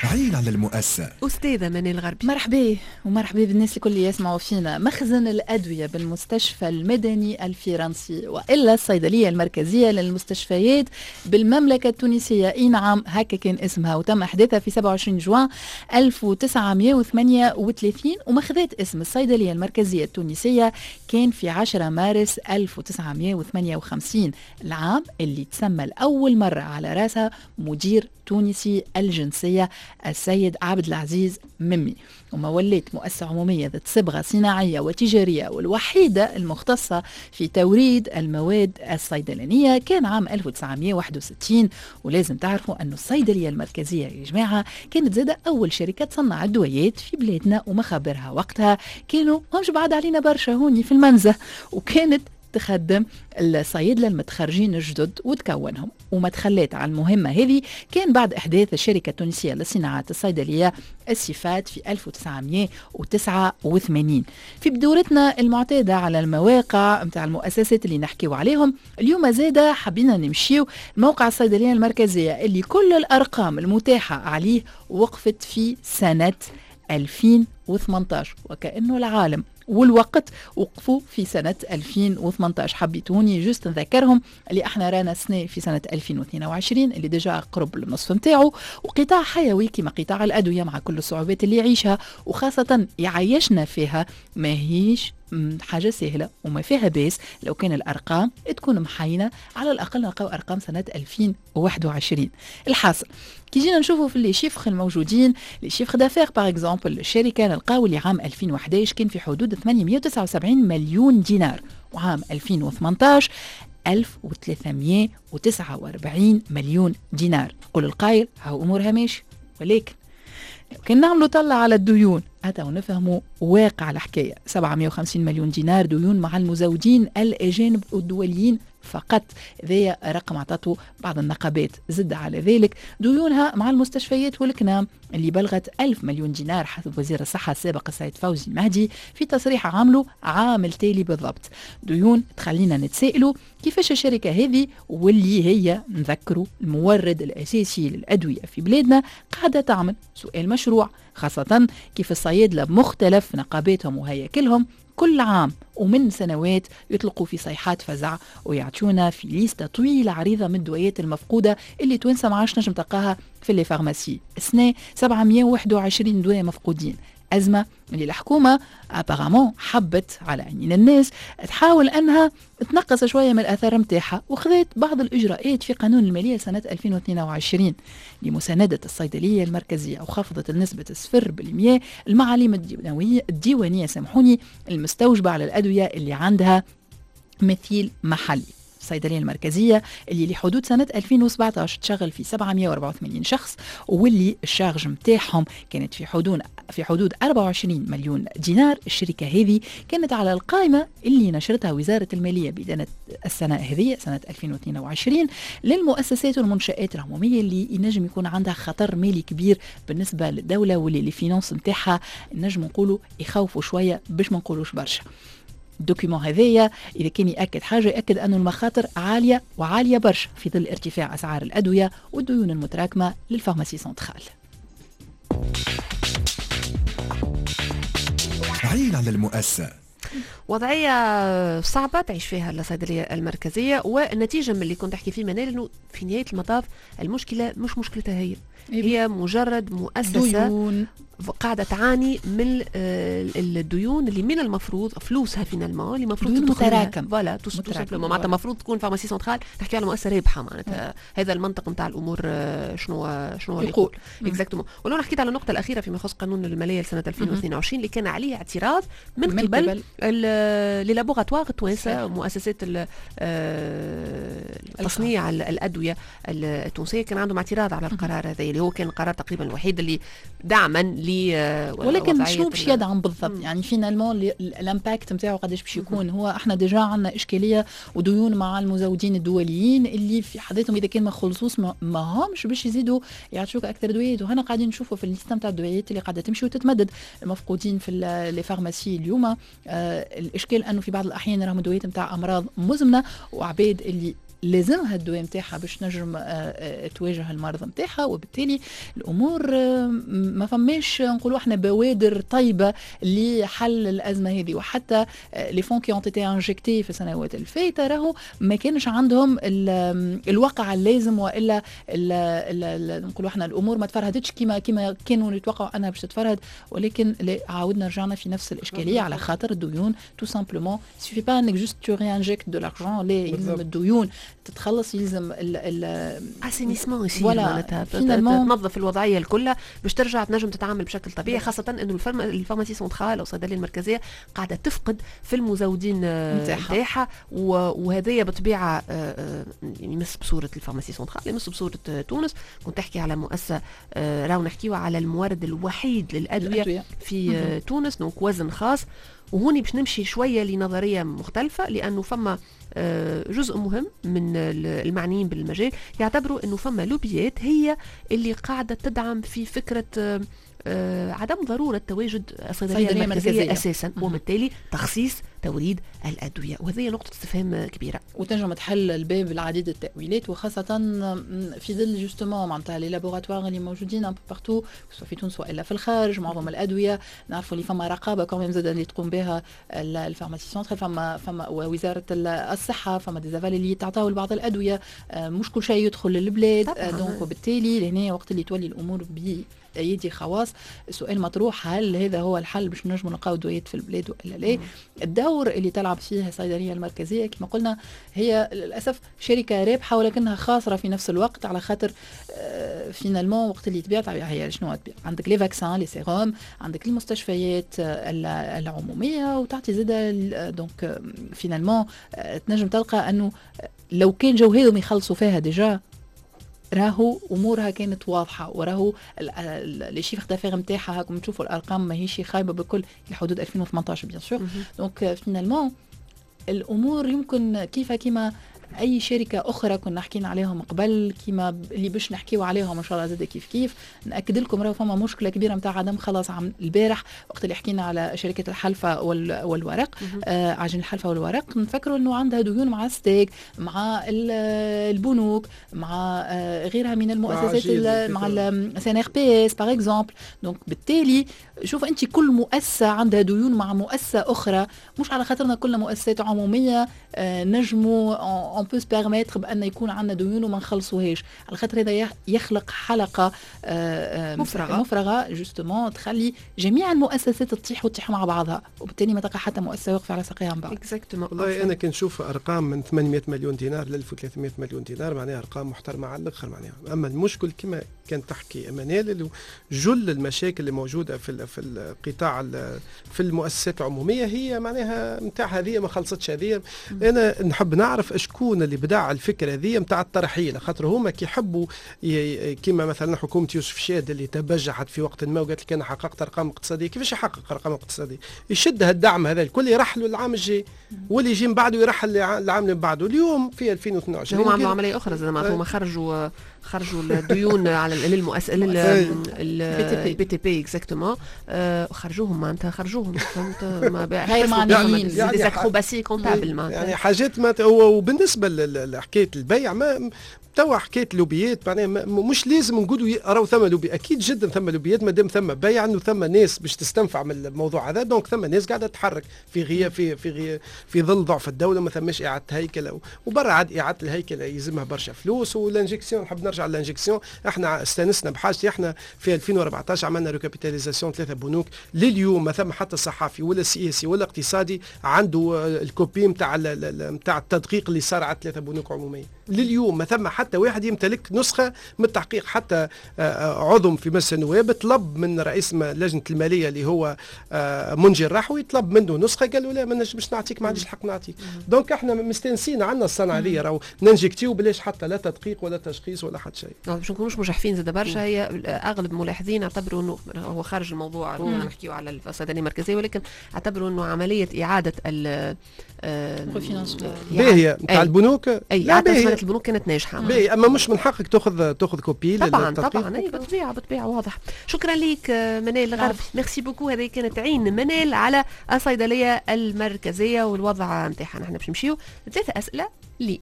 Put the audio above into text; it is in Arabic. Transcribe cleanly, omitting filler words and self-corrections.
عين على المؤسسة. أستاذة منال الغربي، مرحبا ومرحبا بالناس الكل يسمعوا فينا. مخزن الأدوية بالمستشفى المدني الفرنسي وإلا الصيدلية المركزية للمستشفيات بالمملكة التونسية. نعم هكا كان اسمها، وتم إحداثها في 27 جوان 1938، ومخذات اسم الصيدلية المركزية التونسية كان في 10 مارس 1958، العام اللي تسمى لأول مرة على رأسها مدير تونسي الجنسية السيد عبد العزيز ممي. وما وليت مؤسسة عمومية ذات صبغة صناعية وتجارية والوحيدة المختصة في توريد المواد الصيدلانية كان عام 1961. ولازم تعرفوا أن الصيدلية المركزية يا جماعة كانت زادة أول شركة تصنع الدويات في بلادنا، ومخابرها وقتها كانوا مش بعد علينا برشا هوني في المنزه، وكانت تخدم الصيادلة المتخرجين الجدد وتكونهم. وما تخليت على المهمة هذه كان بعد إحداث الشركة التونسية للصناعات الصيدلية السيفات في 1989. في بدورتنا المعتادة على المواقع متاع المؤسسات اللي نحكيو عليهم اليوم، زادة حبينا نمشيو موقع الصيدلية المركزية اللي كل الأرقام المتاحة عليه وقفت في سنة 2018، وكأنه العالم والوقت وقفوا في سنة 2018. حبيتوني جست نذكرهم اللي احنا رانا سنة في سنة 2022 اللي ديجا قرب النصف متاعه، وقطاع حيوي كما قطاع الأدوية مع كل الصعوبات اللي يعيشها وخاصة يعيشنا فيها ما هيش حاجة سهلة وما فيها بيس. لو كان الأرقام تكون محينة على الأقل نلقاو أرقام سنة 2021. الحاصل كي جينا نشوفوا في لي شيفخ الموجودين، لي شيفخ دافير باغ اكزومبل الشركة نلقاو اللي عام 2011 كان في حدود 879 مليون دينار، وعام 2018 1349 مليون دينار. قول القائل هاو أمورها ماشي، ولكن كنا نعملوا طلع على الديون حتى ونفهموا واقع الحكاية. 750 مليون دينار ديون مع المزودين الأجانب والدوليين فقط، ذي رقم عطته بعض النقابات. زد على ذلك ديونها مع المستشفيات والكنام اللي بلغت 1000 مليون دينار حسب وزير الصحة السابق السيد فوزي المهدي في تصريح عامله عام التالي بالضبط. ديون تخلينا نتسائلوا كيفاش الشركة هذه واللي هي نذكروا المورد الأساسي للأدوية في بلادنا قاعدة تعمل سؤال مشروع، خاصة كيف الصيادلة بمختلف نقاباتهم وهياكلهم كل عام ومن سنوات يطلقوا في صيحات فزع ويعطونا في ليستة طويلة عريضة من الدويات المفقودة اللي توانسة ما عادش نجم تلقاها في اللي فارماسي. السنة 721 دواء مفقودين، أزمة اللي الحكومة أبغامون حبت على عينين الناس تحاول أنها تنقص شوية من الأثار متاعها، وخذت بعض الإجراءات في قانون المالية سنة 2022 لمساندة الصيدلية المركزية، وخفضت النسبة 0% المعاليم الديوانية سامحوني المستوجبة على الأدوية اللي عندها مثيل محلي. الصيدلية المركزية اللي لحدود سنة 2017 تشغل في 784 شخص، واللي الشارج متاعهم كانت في حدود 24 مليون دينار. الشركة هذه كانت على القائمة اللي نشرتها وزارة المالية بداية السنة هذه سنة 2022 للمؤسسات والمنشآت العمومية اللي ينجم يكون عندها خطر مالي كبير بالنسبة للدولة، واللي الفينانس متاعها نجم نقولوا يخوفوا شوية باش ما نقولوش برشا. الدوكيمون هذايا إذا كان يأكد حاجة يأكد أن المخاطر عالية وعالية برشا في ظل ارتفاع أسعار الأدوية والديون المتراكمة للفارماسي سنترال. عين على المؤسسة. وضعية صعبة تعيش فيها الصيدلية المركزية، والنتيجة من اللي كنت أحكي فيه منال أنه في نهاية المطاف المشكلة مش مشكلتها هي مجرد مؤسسة ديون. قاعدة تعاني من الديون اللي من المفروض فلوسها فينالمون اللي المفروض متراكم فوالا معناتها المفروض تكون فارماسي سنترال تحكي على مؤسسة رابحة معناتها. هذا المنطق نتاع الأمور شنو يقول اكزاكتومون. ولو حكيت على النقطة الأخيرة فيما يخص قانون المالية لسنة 2022 اللي كان عليه اعتراض من قبل لي لابوغاتوار التوانسة ومؤسسات تصنيع الأدوية التونسية، كان عندهم اعتراض على القرار هذا اللي هو كان القرار تقريبا الوحيد اللي دعما ولكن شنو باش يدعم بالضبط؟ يعني فينالمون الامباكت نتاعو قداش باش يكون؟ هو احنا ديجا عندنا اشكاليه وديون مع المزودين الدوليين اللي في حداتهم اذا كان ما خلصوش ما همش باش يزيدوا يعطوك اكثر دويات. وهنا قاعدين نشوفوا في الليسته نتاع الدويات اللي قاعده تمشي وتتمدد المفقودين في لي فارماسي اليوم. الاشكال انه في بعض الاحيان راهم دويات نتاع امراض مزمنه وعباد اللي لازمها الدواء نتاعها باش نجم تواجه المرض نتاعها، وبالتالي الامور ما فماش نقولوا احنا بوادر طيبه لحل الازمه هذه. وحتى لي فون كي اون تي انجكتي في السنوات الفايته راهو ما كانش عندهم الواقع اللازم، والا نقولوا احنا الامور ما تفرهدتش كما كانوا يتوقعوا انها باش تتفرهد، ولكن عاودنا رجعنا في نفس الاشكاليه على خاطر الديون تو سامبلومون. سيفي با انك جوست تو ريانجكت دو لارجون، لا يلزم الديون تتخلص، يلزم اسينيسمون يصير معناتها تنظف الوضعيه الكلها باش ترجع تنجم تتعامل بشكل طبيعي، خاصه انه الفارماسي سنترال او الصيدليه المركزيه قاعده تفقد في المزودين نتاعها، وهذه بطبيعه يمس بصوره الفارماسي سنترال، يمس بصوره تونس. كنت تحكي على مؤسسه راهو نحكيو على المورد الوحيد للادويه في تونس، دونك وزن خاص. وهوني باش نمشي شويه لنظريه مختلفه، لانه فما جزء مهم من المعنيين بالمجال يعتبروا انه فما لوبيات هي اللي قاعده تدعم في فكره عدم ضرورة تواجد الصيدلية المركزية أساسا، وبالتالي تخصيص توريد الأدوية، وهذه نقطة استفهام كبيرة وتنجم تحل الباب العديد التأويلات، وخاصة في ظل جوستومون معناتها لي لابوراتوار اللي موجودين ان بارتو سواء في تونس والا في الخارج. معظم الأدوية نعرفوا اللي فما رقابة كمان زاد اللي تقوم بها الفارماسي سنترال، فما وزارة الصحة، فما ديزافال اللي تعطاو لبعض الأدوية، مش كل شيء يدخل للبلاد. دونك وبالتالي لهنا وقت اللي تولي الأمور ايدي خواص، السؤال مطروح هل هذا هو الحل باش نجموا نلقاو دويات في البلاد والا لا؟ الدور اللي تلعب فيه الصيدليه المركزيه كما قلنا هي للاسف شركه رابحه ولكنها خاسره في نفس الوقت، على خاطر فينالمون وقت اللي تبيع هي شنو تبيع؟ عندك لي فاكسان، لي سيروم، عندك المستشفيات العموميه، وتعطي زاده. دونك فينالمون تنجم تلقى انه لو كان جو هذم يخلصوا فيها ديجا راهو امورها كانت واضحه، وراهو لي شيفر دافير نتاعها راكم تشوفوا الارقام ماهيش خايبه بكل لحدود 2018 بيان سور. دونك فينالمون الامور يمكن كيما اي شركه اخرى كنا حكينا عليهم قبل، كيما اللي باش نحكيو عليهم ان شاء الله زاد كيف ناكد لكم راهو فما مشكله كبيره نتاع عدم خلاص البارح وقت اللي حكينا على شركه الحلفه والورق، عجين الحلفه والورق، نفكروا انه عندها ديون مع ستيك، مع البنوك، مع غيرها من المؤسسات، مع السي ان ار بي اس باغ اكزومبل. دونك بالتالي شوف انت كل مؤسسه عندها ديون مع مؤسسه اخرى، مش على خاطرنا كلنا مؤسسات عموميه نجموا اون بو سبيرميتر بان يكون عندنا ديون وما نخلصوهاش، على خاطر هذا يخلق حلقه مفرغه جوستومون تخلي جميع المؤسسات تطيح مع بعضها، وبالتالي ما تلقى حتى مؤسسه واقفه على ساقيها من بعض. والله انا كنشوف ارقام من 800 مليون دينار ل 1300 مليون دينار، معناها ارقام محترمه على الاخر معناها. اما المشكل كما كان تحكي منال، جل المشاكل اللي موجوده في القطاع في المؤسسات العموميه هي معناها نتاع هذه ما خلصتش. هذه انا نحب نعرف شكون اللي بدع الفكره هذه نتاع الترحيل، خاطر هما كيحبوا كما مثلا حكومه يوسف شاد اللي تبجحت في وقت ما وقالت لك انا حققت ارقام اقتصاديه. كيفاش يحقق ارقام اقتصاديه؟ يشد هالدعم هذا الكل يرحلوا العام الجاي، واللي يجي من بعده يرحل العام اللي من بعده. اليوم في 2022 هم عملوا عمليه اخرى زي ما هما خرجوا الديون على للمؤسسه البي تي بي اكزاكتومون، خرجوهم معناتها خرجوهم غير معنيين دي اكروباسي كونتابل يعني حاجات وبالنسبه لحكايه البيع ما توا حكايه اللوبيات معناها مش لازم نقولوا راهو ثم لوبي، اكيد جدا ثم لوبيات ما دام ثم بيع انه ثم ناس باش تستنفع من الموضوع هذا. دونك ثم ناس قاعده تتحرك في غياب في ظل ضعف الدوله، ما ثماش اعاده هيكله، وبرا عاد اعاده الهيكله يلزمها برشا فلوس. والانجكسيون نحب نرجع للانجكسيون، احنا استانسنا بحاجتي. احنا في 2014 عملنا ريكابيتاليزاسيون 3 بنوك، لليوم ما ثم حتى الصحافي ولا السياسي ولا اقتصادي عنده الكوبي نتاع التدقيق اللي صار على 3 بنوك عموميه. لليوم ما ثم حتى واحد يمتلك نسخه من التحقيق. حتى عضو في مجلس النواب طلب من رئيس لجنه الماليه اللي هو منجي الرحوي، طلب منه نسخه، قال له لا ما نجمش نعطيك، ما عنديش الحق نعطيك. دونك احنا مستانسين عندنا الصنعه هذه، راهو ننجكتيو بلاش حتى لا تدقيق ولا تشخيص ولا حتى شيء. باش نكونوش مجحفين زاد برشا. هي اغلب الملاحظين اعتبروا انه هو خارج الموضوع، نحكيو على الصيدليه المركزيه، ولكن اعتبروا انه عمليه اعاده باهيه نتاع البنوك، اي اعاده البنوك كانت ناجحه، اما مش من حقك تاخذ كوبي طبعا اي بطبيعه واضح. شكرا لك منال الغربي، ميرسي بوكو. هذه كانت عين منال على الصيدليه المركزيه والوضع نتاعها. نحن باش نمشيو 3 اسئله لي